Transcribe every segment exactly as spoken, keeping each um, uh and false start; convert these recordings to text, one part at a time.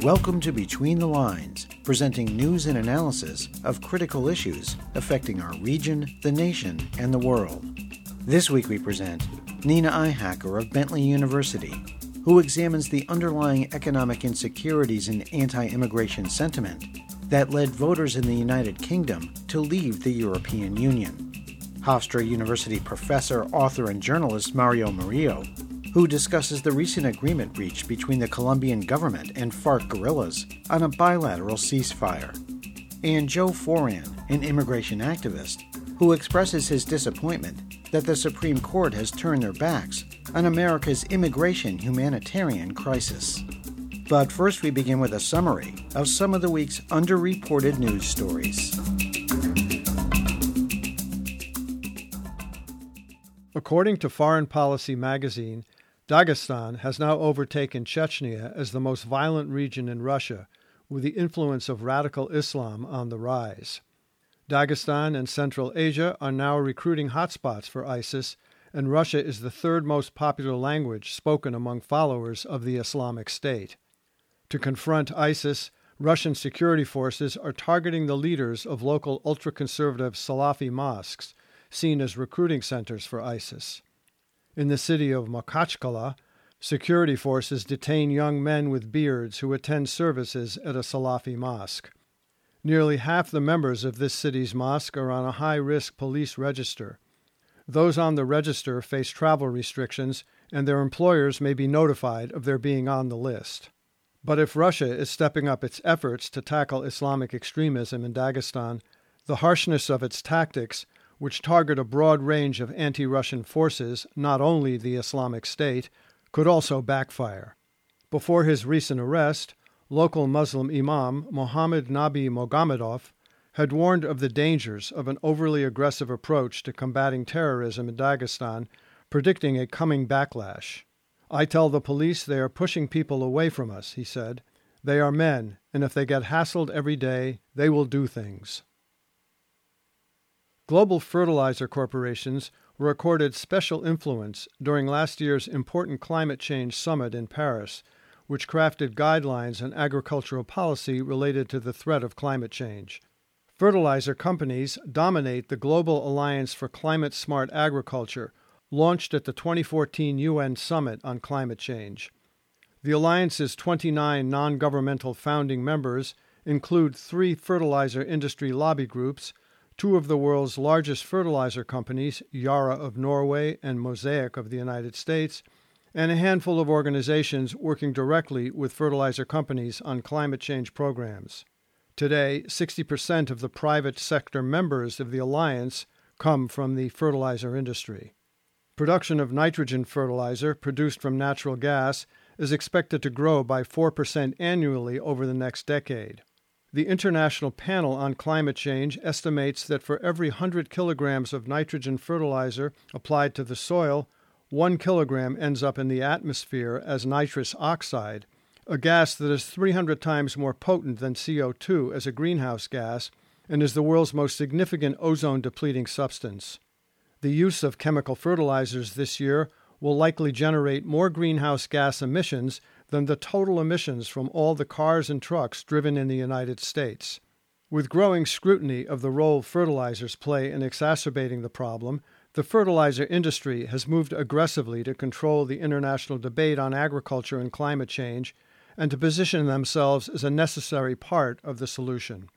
Welcome to Between the Lines, presenting news and analysis of critical issues affecting our region, the nation, and the world. This week we present Nina Eihacker of Bentley University, who examines the underlying economic insecurities and anti-immigration sentiment that led voters in the United Kingdom to leave the European Union. Hofstra University professor, author, and journalist Mario Murillo, who discusses the recent agreement reached between the Colombian government and FARC guerrillas on a bilateral ceasefire. And Joe Foran, an immigration activist, who expresses his disappointment that the Supreme Court has turned their backs on America's immigration humanitarian crisis. But first we begin with a summary of some of the week's underreported news stories. According to Foreign Policy magazine, Dagestan has now overtaken Chechnya as the most violent region in Russia, with the influence of radical Islam on the rise. Dagestan and Central Asia are now recruiting hotspots for ISIS, and Russia is the third most popular language spoken among followers of the Islamic State. To confront ISIS, Russian security forces are targeting the leaders of local ultra-conservative Salafi mosques, seen as recruiting centers for ISIS. In the city of Makhachkala, security forces detain young men with beards who attend services at a Salafi mosque. Nearly half the members of this city's mosque are on a high-risk police register. Those on the register face travel restrictions, and their employers may be notified of their being on the list. But if Russia is stepping up its efforts to tackle Islamic extremism in Dagestan, the harshness of its tactics, which target a broad range of anti-Russian forces, not only the Islamic State, could also backfire. Before his recent arrest, local Muslim imam Mohammad Nabi Mogomedov had warned of the dangers of an overly aggressive approach to combating terrorism in Dagestan, predicting a coming backlash. "I tell the police they are pushing people away from us," he said. "They are men, and if they get hassled every day, they will do things." Global fertilizer corporations were accorded special influence during last year's important climate change summit in Paris, which crafted guidelines on agricultural policy related to the threat of climate change. Fertilizer companies dominate the Global Alliance for Climate-Smart Agriculture, launched at the twenty fourteen U N Summit on Climate Change. The alliance's twenty-nine non-governmental founding members include three fertilizer industry lobby groups, two of the world's largest fertilizer companies, Yara of Norway and Mosaic of the United States, and a handful of organizations working directly with fertilizer companies on climate change programs. Today, sixty percent of the private sector members of the alliance come from the fertilizer industry. Production of nitrogen fertilizer produced from natural gas is expected to grow by four percent annually over the next decade. The International Panel on Climate Change estimates that for every one hundred kilograms of nitrogen fertilizer applied to the soil, one kilogram ends up in the atmosphere as nitrous oxide, a gas that is three hundred times more potent than C O two as a greenhouse gas and is the world's most significant ozone-depleting substance. The use of chemical fertilizers this year will likely generate more greenhouse gas emissions than the total emissions from all the cars and trucks driven in the United States. With growing scrutiny of the role fertilizers play in exacerbating the problem, the fertilizer industry has moved aggressively to control the international debate on agriculture and climate change and to position themselves as a necessary part of the solution.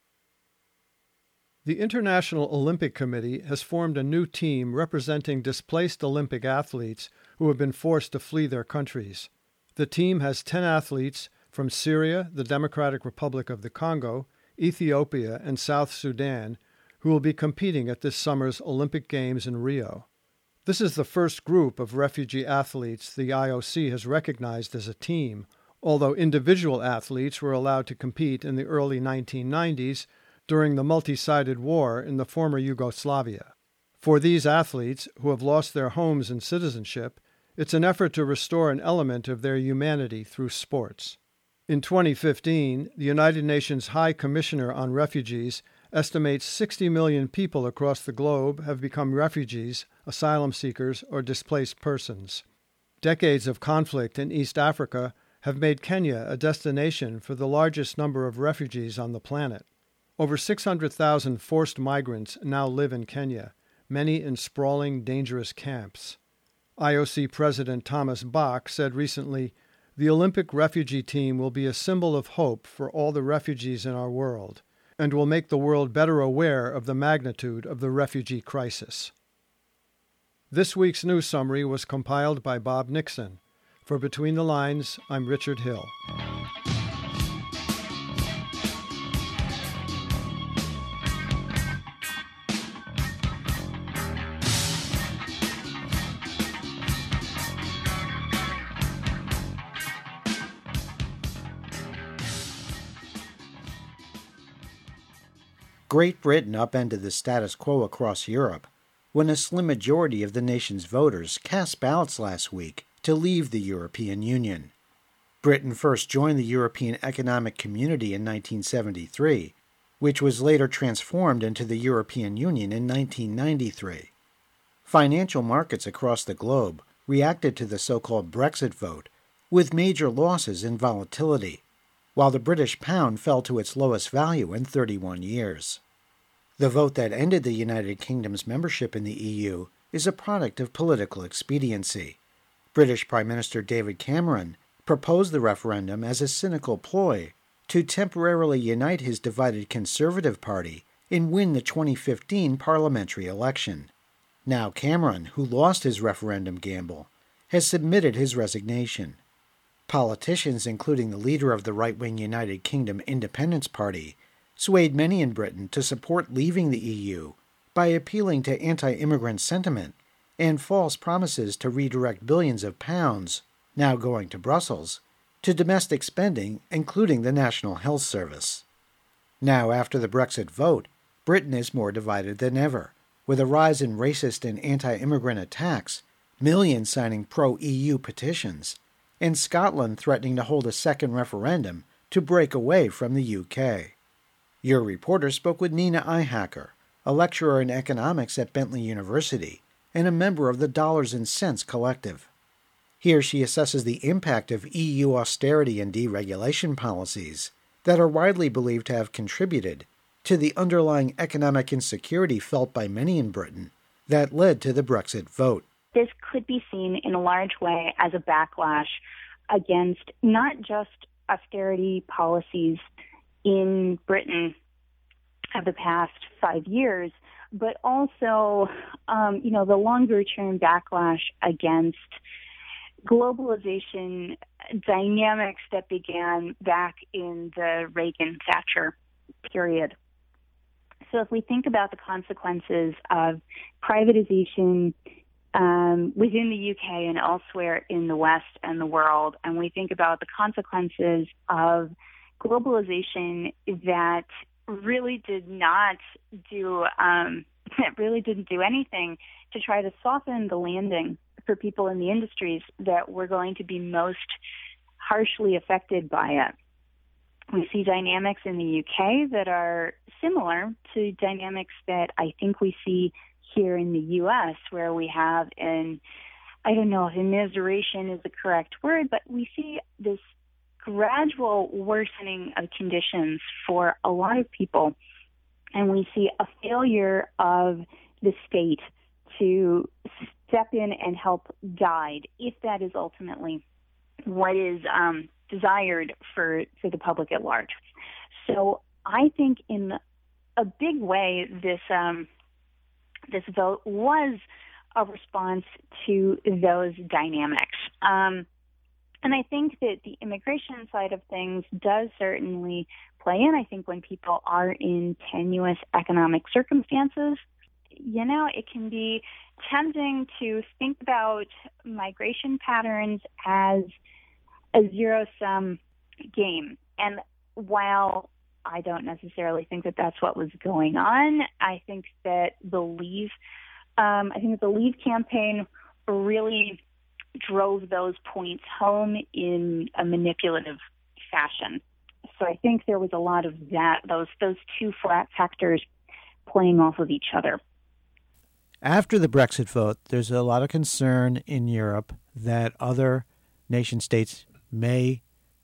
The International Olympic Committee has formed a new team representing displaced Olympic athletes who have been forced to flee their countries. The team has ten athletes from Syria, the Democratic Republic of the Congo, Ethiopia, and South Sudan, who will be competing at this summer's Olympic Games in Rio. This is the first group of refugee athletes the I O C has recognized as a team, although individual athletes were allowed to compete in the early nineteen nineties during the multi-sided war in the former Yugoslavia. For these athletes, who have lost their homes and citizenship, it's an effort to restore an element of their humanity through sports. In twenty fifteen, the United Nations High Commissioner on Refugees estimates sixty million people across the globe have become refugees, asylum seekers, or displaced persons. Decades of conflict in East Africa have made Kenya a destination for the largest number of refugees on the planet. Over six hundred thousand forced migrants now live in Kenya, many in sprawling, dangerous camps. I O C President Thomas Bach said recently, "The Olympic refugee team will be a symbol of hope for all the refugees in our world, and will make the world better aware of the magnitude of the refugee crisis." This week's news summary was compiled by Bob Nixon. For Between the Lines, I'm Richard Hill. Great Britain upended the status quo across Europe when a slim majority of the nation's voters cast ballots last week to leave the European Union. Britain first joined the European Economic Community in nineteen seventy-three, which was later transformed into the European Union in nineteen ninety-three. Financial markets across the globe reacted to the so-called Brexit vote with major losses and volatility, while the British pound fell to its lowest value in thirty-one years. The vote that ended the United Kingdom's membership in the E U is a product of political expediency. British Prime Minister David Cameron proposed the referendum as a cynical ploy to temporarily unite his divided Conservative Party and win the twenty fifteen parliamentary election. Now Cameron, who lost his referendum gamble, has submitted his resignation. Politicians, including the leader of the right-wing United Kingdom Independence Party, swayed many in Britain to support leaving the E U by appealing to anti-immigrant sentiment and false promises to redirect billions of pounds, now going to Brussels, to domestic spending, including the National Health Service. Now, after the Brexit vote, Britain is more divided than ever, with a rise in racist and anti-immigrant attacks, millions signing pro-E U petitions, and Scotland threatening to hold a second referendum to break away from the U K. Your reporter spoke with Nina Eihacker, a lecturer in economics at Bentley University and a member of the Dollars and Cents Collective. Here she assesses the impact of E U austerity and deregulation policies that are widely believed to have contributed to the underlying economic insecurity felt by many in Britain that led to the Brexit vote. This could be seen in a large way as a backlash against not just austerity policies in Britain of the past five years, but also, um, you know, the longer-term backlash against globalization dynamics that began back in the Reagan-Thatcher period. So if we think about the consequences of privatization um, within the U K and elsewhere in the West and the world, and we think about the consequences of globalization that really did not do, um, that really didn't do anything to try to soften the landing for people in the industries that were going to be most harshly affected by it. We see dynamics in the U K that are similar to dynamics that I think we see here in the U S, where we have an, I don't know if immiseration is the correct word, but we see this gradual worsening of conditions for a lot of people. And we see a failure of the state to step in and help guide, if that is ultimately what is um, desired for, for the public at large. So I think in a big way, this um, this vote was a response to those dynamics. Um, and I think that the immigration side of things does certainly play in. I think when people are in tenuous economic circumstances, you know, it can be tempting to think about migration patterns as a zero-sum game. And while I don't necessarily think that that's what was going on, I think that the Leave, um, I think that the Leave campaign really drove those points home in a manipulative fashion. So I think there was a lot of that, those those two factors playing off of each other. After the Brexit vote, there's a lot of concern in Europe that other nation states may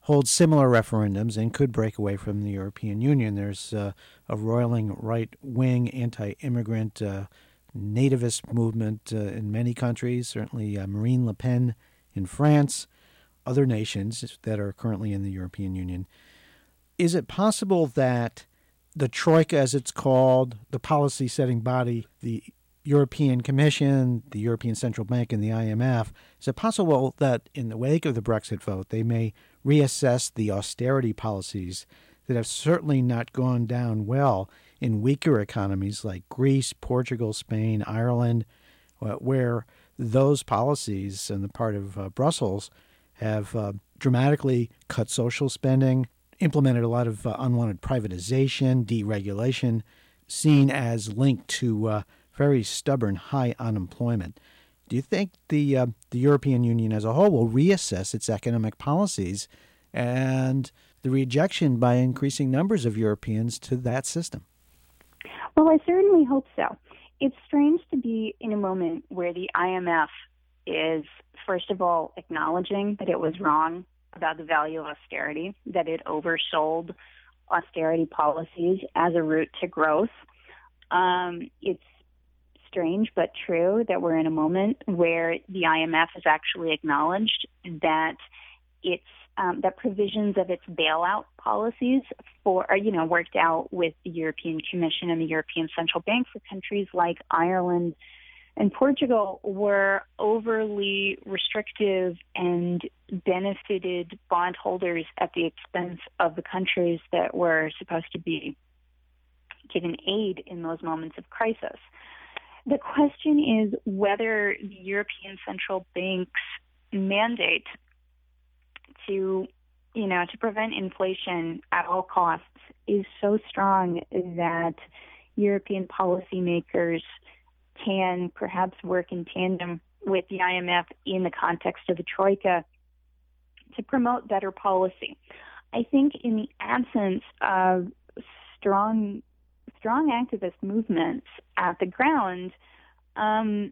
holds similar referendums and could break away from the European Union. There's uh, a roiling right-wing anti-immigrant uh, nativist movement uh, in many countries, certainly uh, Marine Le Pen in France, other nations that are currently in the European Union. Is it possible that the Troika, as it's called, the policy-setting body, the European Commission, the European Central Bank, and the I M F, is it possible that in the wake of the Brexit vote, they may reassess the austerity policies that have certainly not gone down well in weaker economies like Greece, Portugal, Spain, Ireland, where those policies on the part of uh, Brussels have uh, dramatically cut social spending, implemented a lot of uh, unwanted privatization, deregulation, seen as linked to uh, very stubborn high unemployment. Do you think the uh, the European Union as a whole will reassess its economic policies and the rejection by increasing numbers of Europeans to that system? Well, I certainly hope so. It's strange to be in a moment where the I M F is, first of all, acknowledging that it was wrong about the value of austerity, that it oversold austerity policies as a route to growth. Um, it's strange but true that we're in a moment where the I M F has actually acknowledged that its um, that provisions of its bailout policies for are, you know worked out with the European Commission and the European Central Bank for countries like Ireland and Portugal were overly restrictive and benefited bondholders at the expense of the countries that were supposed to be given aid in those moments of crisis. The question is whether the European Central Bank's mandate to, you know, to prevent inflation at all costs is so strong that European policymakers can perhaps work in tandem with the I M F in the context of the Troika to promote better policy. I think in the absence of strong strong activist movements at the ground, um,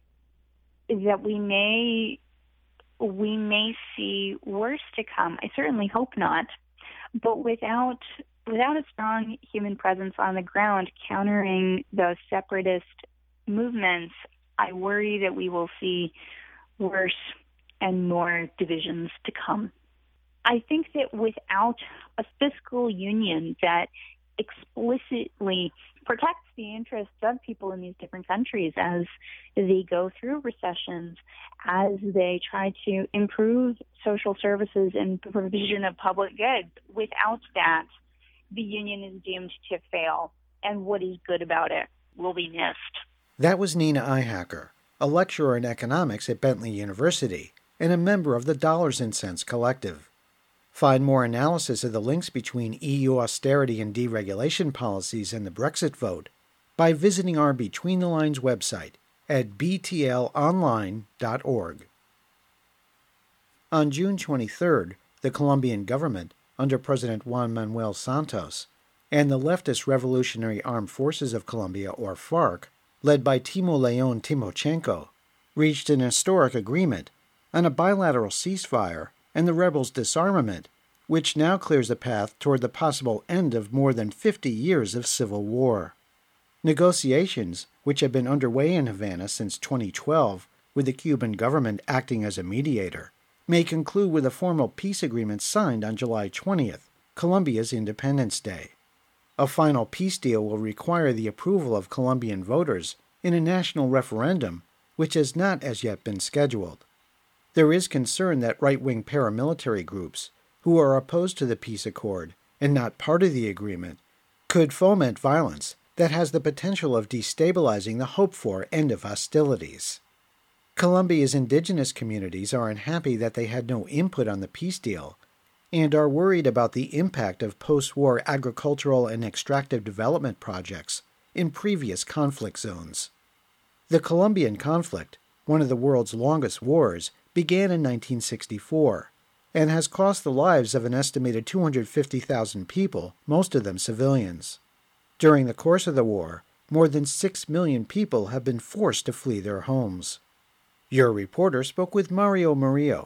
that we may we may see worse to come. I certainly hope not, but without without a strong human presence on the ground countering those separatist movements, I worry that we will see worse and more divisions to come. I think that without a fiscal union that explicitly protects the interests of people in these different countries as they go through recessions, as they try to improve social services and provision of public goods, without that, the union is doomed to fail, and what is good about it will be missed. That was Nina Eichaker, a lecturer in economics at Bentley University and a member of the Dollars and Cents Collective. Find more analysis of the links between E U austerity and deregulation policies and the Brexit vote by visiting our Between the Lines website at b t l online dot org. On June twenty-third, the Colombian government, under President Juan Manuel Santos, and the leftist Revolutionary Armed Forces of Colombia, or FARC, led by Timo Leon Timochenko, reached an historic agreement on a bilateral ceasefire and the rebels' disarmament, which now clears the path toward the possible end of more than fifty years of civil war. Negotiations, which have been underway in Havana since twenty twelve, with the Cuban government acting as a mediator, may conclude with a formal peace agreement signed on July twentieth, Colombia's Independence Day. A final peace deal will require the approval of Colombian voters in a national referendum, which has not as yet been scheduled. There is concern that right-wing paramilitary groups, who are opposed to the peace accord and not part of the agreement, could foment violence that has the potential of destabilizing the hoped-for end of hostilities. Colombia's indigenous communities are unhappy that they had no input on the peace deal and are worried about the impact of post-war agricultural and extractive development projects in previous conflict zones. The Colombian conflict, one of the world's longest wars, began in nineteen sixty-four and has cost the lives of an estimated two hundred fifty thousand people, most of them civilians. During the course of the war, more than six million people have been forced to flee their homes. Your reporter spoke with Mario Murillo,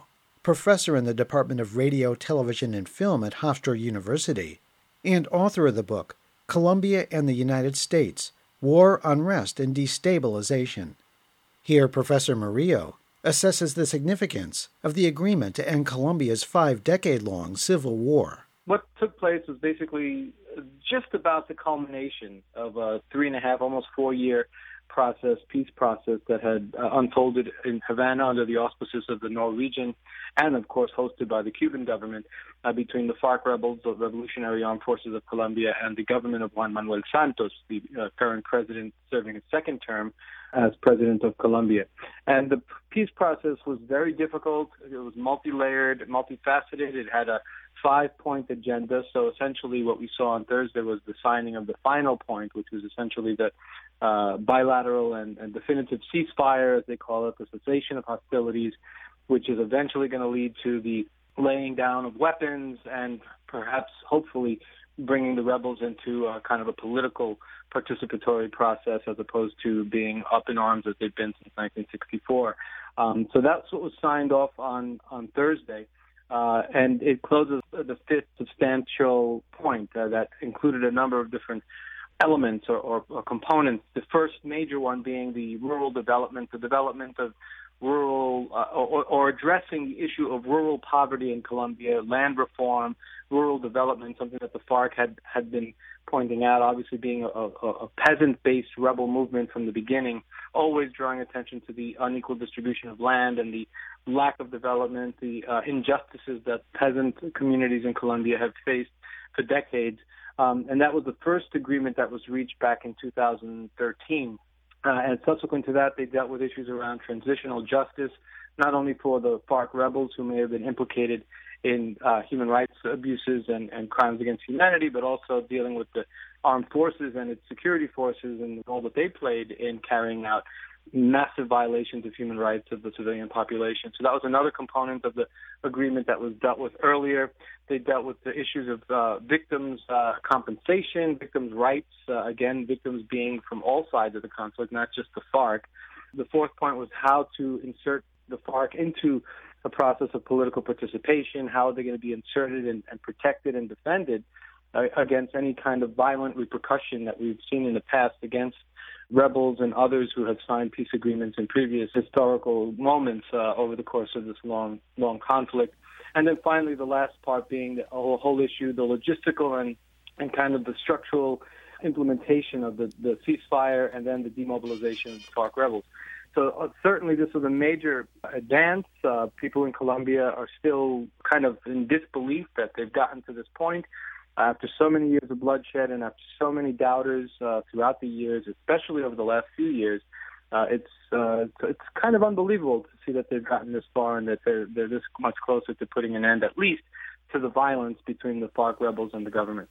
professor in the Department of Radio, Television, and Film at Hofstra University, and author of the book, Colombia and the United States, War, Unrest, and Destabilization. Here, Professor Murillo assesses the significance of the agreement to end Colombia's five-decade-long civil war. What took place was basically just about the culmination of a three and a half, almost four-year process, peace process that had uh, unfolded in Havana under the auspices of the Norwegian and, of course, hosted by the Cuban government uh, between the FARC rebels, the Revolutionary Armed Forces of Colombia, and the government of Juan Manuel Santos, the uh, current president serving his second term as president of Colombia. And the peace process was very difficult. It was multi-layered, multifaceted. It had a five-point agenda. So essentially what we saw on Thursday was the signing of the final point, which was essentially the uh, bilateral and, and definitive ceasefire, as they call it, the cessation of hostilities, which is eventually going to lead to the laying down of weapons and perhaps, hopefully, bringing the rebels into a kind of a political participatory process as opposed to being up in arms as they've been since nineteen sixty-four. Um, so that's what was signed off on, on Thursday. Uh, and it closes the fifth substantial point uh, that included a number of different elements or, or, or components. The first major one being the rural development, the development of rural uh, or, or addressing the issue of rural poverty in Colombia, land reform, rural development, something that the FARC had, had been pointing out, obviously being a, a, a peasant-based rebel movement from the beginning, always drawing attention to the unequal distribution of land and the lack of development, the uh, injustices that peasant communities in Colombia have faced for decades. Um, and that was the first agreement that was reached back in two thousand thirteen. Uh, and subsequent to that, they dealt with issues around transitional justice, not only for the FARC rebels who may have been implicated in uh, human rights abuses and, and crimes against humanity, but also dealing with the armed forces and its security forces and the role that they played in carrying out massive violations of human rights of the civilian population. So that was another component of the agreement that was dealt with earlier. They dealt with the issues of uh, victims' uh, compensation, victims' rights, uh, again, victims being from all sides of the conflict, not just the FARC. The fourth point was how to insert the FARC into a process of political participation, how they're going to be inserted and, and protected and defended uh, against any kind of violent repercussion that we've seen in the past against rebels and others who have signed peace agreements in previous historical moments uh, over the course of this long, long conflict. And then finally, the last part being the whole, whole issue, the logistical and, and kind of the structural implementation of the, the ceasefire and then the demobilization of the FARC rebels. So uh, certainly this was a major advance. Uh, people in Colombia are still kind of in disbelief that they've gotten to this point. After so many years of bloodshed and after so many doubters uh, throughout the years, especially over the last few years, uh, it's uh, it's kind of unbelievable to see that they've gotten this far and that they're they're this much closer to putting an end, at least, to the violence between the FARC rebels and the government.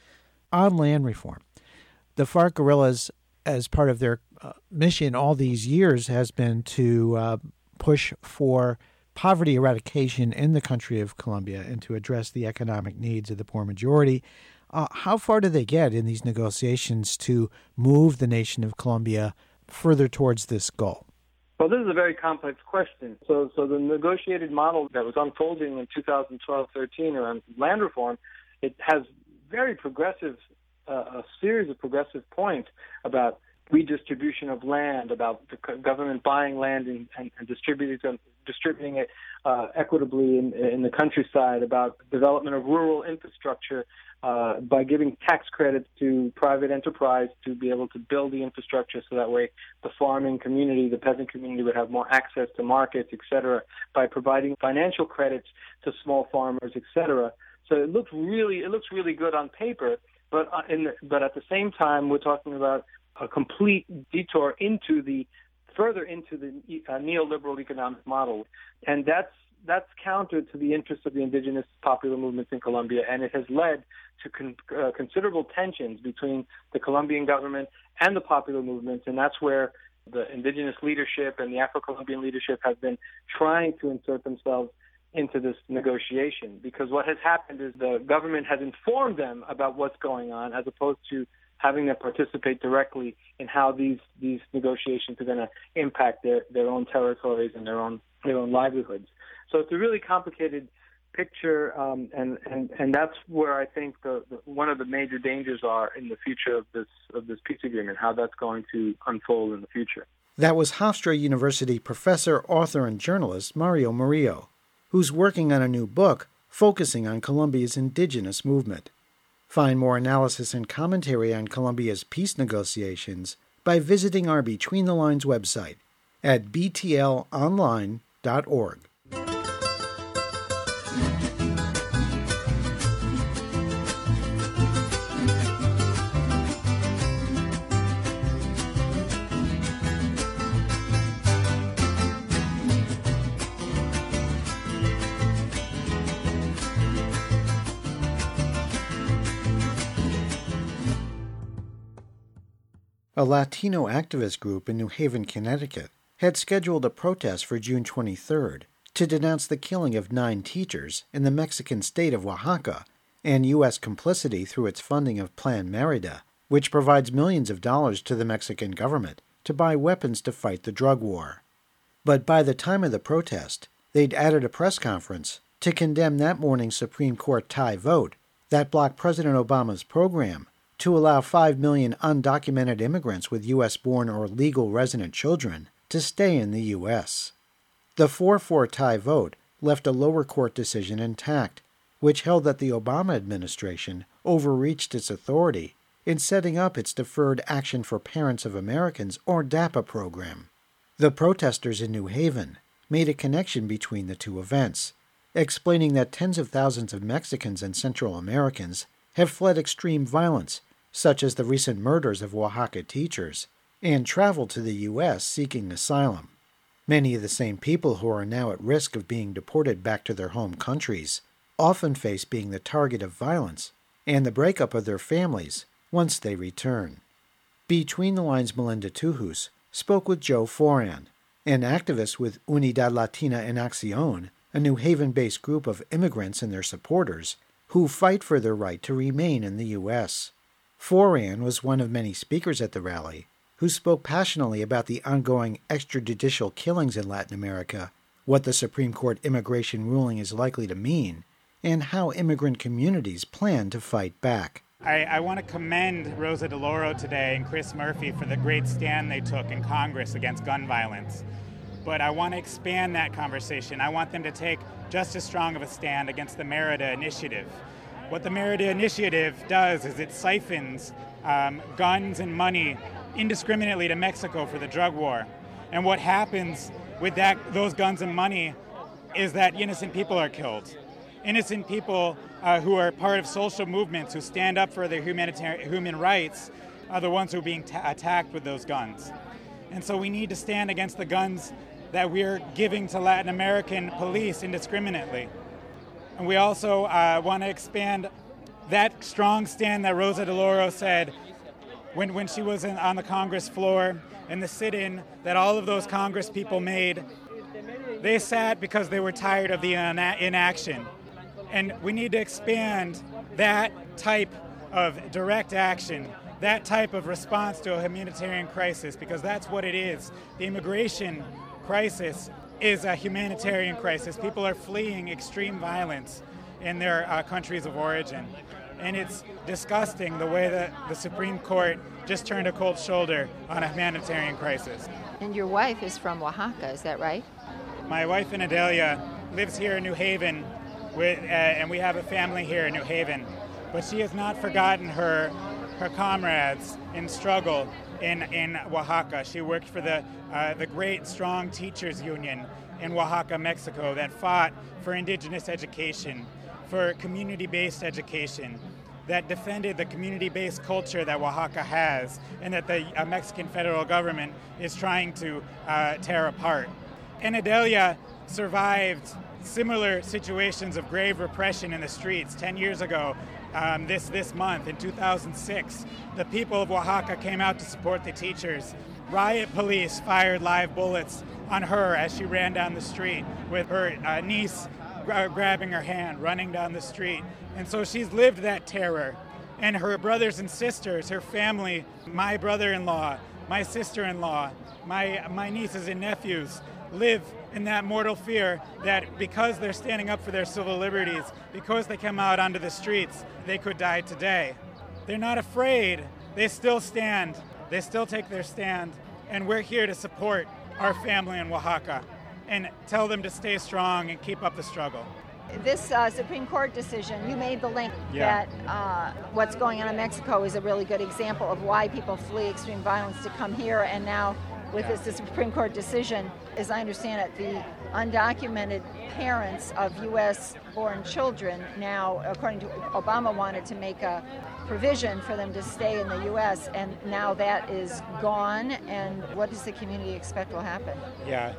On land reform, the FARC guerrillas, as part of their uh, mission all these years, has been to uh, push for poverty eradication in the country of Colombia and to address the economic needs of the poor majority. Uh, how far do they get in these negotiations to move the nation of Colombia further towards this goal? Well, this is a very complex question. So, so the negotiated model that was unfolding in two thousand twelve thirteen around land reform, it has very progressive, uh, a series of progressive points about redistribution of land, about the government buying land and, and, and distributing it, distributing it uh, equitably in, in the countryside, about development of rural infrastructure uh, by giving tax credits to private enterprise to be able to build the infrastructure so that way the farming community, the peasant community would have more access to markets, et cetera, by providing financial credits to small farmers, et cetera. So it looks really, it looks really good on paper, but uh, in the, but at the same time, we're talking about a complete detour into the further into the uh, neoliberal economic model, and that's that's counter to the interests of the indigenous popular movements in Colombia, and it has led to con- uh, considerable tensions between the Colombian government and the popular movements, and that's where the indigenous leadership and the Afro-Colombian leadership have been trying to insert themselves into this negotiation, because what has happened is the government has informed them about what's going on as opposed to having them participate directly in how these, these negotiations are going to impact their, their own territories and their own their own livelihoods. So it's a really complicated picture, um, and, and, and that's where I think the, the, one of the major dangers are in the future of this of this peace agreement, how that's going to unfold in the future. That was Hofstra University professor, author, and journalist Mario Murillo, who's working on a new book focusing on Colombia's indigenous movement. Find more analysis and commentary on Colombia's peace negotiations by visiting our Between the Lines website at b t l online dot org. A Latino activist group in New Haven, Connecticut, had scheduled a protest for June twenty-third to denounce the killing of nine teachers in the Mexican state of Oaxaca and U S complicity through its funding of Plan Merida, which provides millions of dollars to the Mexican government to buy weapons to fight the drug war. But by the time of the protest, they'd added a press conference to condemn that morning's Supreme Court tie vote that blocked President Obama's program to allow five million undocumented immigrants with U S-born or legal resident children to stay in the U S. The four four tie vote left a lower court decision intact, which held that the Obama administration overreached its authority in setting up its Deferred Action for Parents of Americans, or DAPA program. The protesters in New Haven made a connection between the two events, explaining that tens of thousands of Mexicans and Central Americans have fled extreme violence, such as the recent murders of Oaxaca teachers, and traveled to the U S seeking asylum. Many of the same people who are now at risk of being deported back to their home countries often face being the target of violence and the breakup of their families once they return. Between the Lines' Melinda Tuhus spoke with Joe Foran, an activist with Unidad Latina en Acción, a New Haven-based group of immigrants and their supporters who fight for their right to remain in the U S. Foran was one of many speakers at the rally who spoke passionately about the ongoing extrajudicial killings in Latin America, what the Supreme Court immigration ruling is likely to mean, and how immigrant communities plan to fight back. I, I want to commend Rosa DeLauro today and Chris Murphy for the great stand they took in Congress against gun violence. But I want to expand that conversation. I want them to take just as strong of a stand against the Merida Initiative. What the Merida Initiative does is it siphons um, guns and money indiscriminately to Mexico for the drug war. And what happens with that, those guns and money is that innocent people are killed. Innocent people uh, who are part of social movements who stand up for their humanitarian human rights are the ones who are being ta- attacked with those guns. And so we need to stand against the guns that we're giving to Latin American police indiscriminately. And we also uh, want to expand that strong stand that Rosa DeLauro said when, when she was in, on the Congress floor, and the sit-in that all of those Congress people made. They sat because they were tired of the ina- inaction. And we need to expand that type of direct action, that type of response to a humanitarian crisis, because that's what it is. The immigration crisis is a humanitarian crisis. People are fleeing extreme violence in their uh, countries of origin. And it's disgusting the way that the Supreme Court just turned a cold shoulder on a humanitarian crisis. And your wife is from Oaxaca, is that right? My wife, Anadelia, lives here in New Haven, with, uh, and we have a family here in New Haven. But she has not forgotten her her comrades in struggle in, in Oaxaca. She worked for the, uh, the great, strong teachers union in Oaxaca, Mexico, that fought for indigenous education, for community-based education, that defended the community-based culture that Oaxaca has and that the uh, Mexican federal government is trying to uh, tear apart. Anadelia survived similar situations of grave repression in the streets ten years ago. Um, this, this month, in two thousand six, the people of Oaxaca came out to support the teachers. Riot police fired live bullets on her as she ran down the street with her uh, niece gra- grabbing her hand, running down the street. And so she's lived that terror. And her brothers and sisters, her family, my brother-in-law, my sister-in-law, my my nieces and nephews live in that mortal fear that because they're standing up for their civil liberties, because they come out onto the streets, they could die today. They're not afraid. They still stand. They still take their stand. And we're here to support our family in Oaxaca and tell them to stay strong and keep up the struggle. This uh, Supreme Court decision, you made the link Yeah. that uh, what's going on in Mexico is a really good example of why people flee extreme violence to come here. And now with this, the Supreme Court decision, as I understand it, the undocumented parents of U S-born children now, according to Obama, wanted to make a provision for them to stay in the U S, and now that is gone. And what does the community expect will happen? Yeah.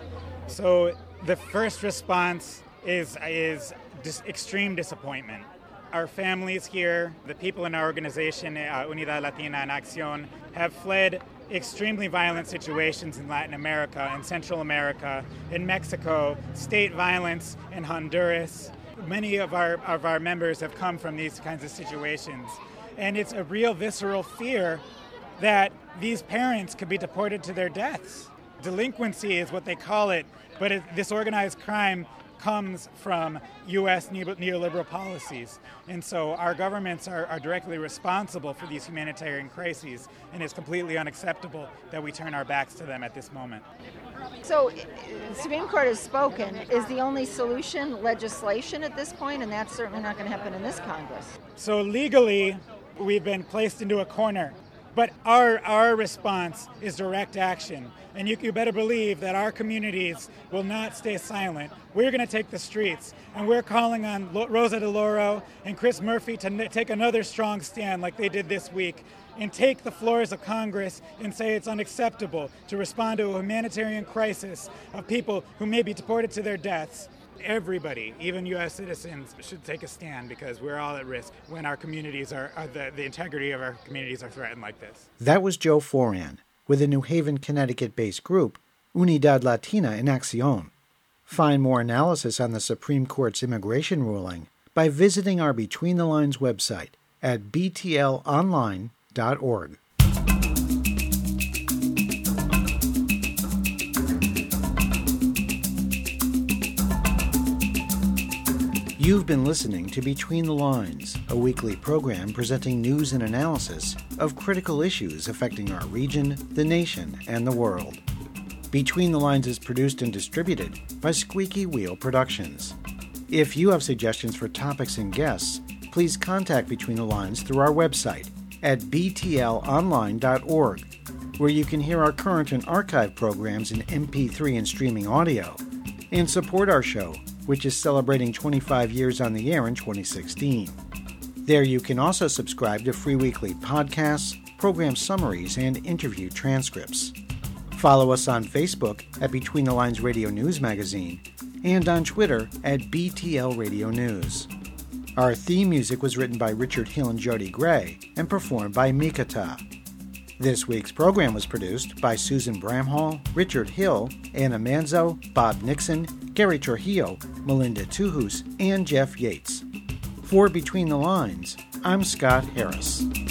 So the first response is is dis- extreme disappointment. Our families here, the people in our organization, uh, Unidad Latina en Acción, have fled extremely violent situations in Latin America, in Central America, in Mexico, state violence in Honduras. Many of our of our members have come from these kinds of situations. And it's a real visceral fear that these parents could be deported to their deaths. Delinquency is what they call it, but it, this organized crime comes from U S neoliberal policies. And so our governments are, are directly responsible for these humanitarian crises, and it's completely unacceptable that we turn our backs to them at this moment. So the Supreme Court has spoken. Is the only solution legislation at this point? And that's certainly not going to happen in this Congress. So legally, we've been placed into a corner. But our our response is direct action. And you, you better believe that our communities will not stay silent. We're going to take the streets. And we're calling on Lo- Rosa DeLauro and Chris Murphy to n- take another strong stand like they did this week and take the floors of Congress and say it's unacceptable to respond to a humanitarian crisis of people who may be deported to their deaths. Everybody, even U S citizens, should take a stand because we're all at risk when our communities are, are the, the integrity of our communities are threatened like this. That was Joe Foran with the New Haven, Connecticut-based group Unidad Latina en Acción. Find more analysis on the Supreme Court's immigration ruling by visiting our Between the Lines website at b t l online dot org. You've been listening to Between the Lines, a weekly program presenting news and analysis of critical issues affecting our region, the nation, and the world. Between the Lines is produced and distributed by Squeaky Wheel Productions. If you have suggestions for topics and guests, please contact Between the Lines through our website at b t l online dot org, where you can hear our current and archive programs in M P three and streaming audio, and support our show, which is celebrating twenty-five years on the air in twenty sixteen. There you can also subscribe to free weekly podcasts, program summaries, and interview transcripts. Follow us on Facebook at Between the Lines Radio News Magazine and on Twitter at B T L Radio News. Our theme music was written by Richard Hill and Jody Gray and performed by Mikata. This week's program was produced by Susan Bramhall, Richard Hill, Anna Manzo, Bob Nixon, Gary Trujillo, Melinda Tuhus, and Jeff Yates. For Between the Lines, I'm Scott Harris.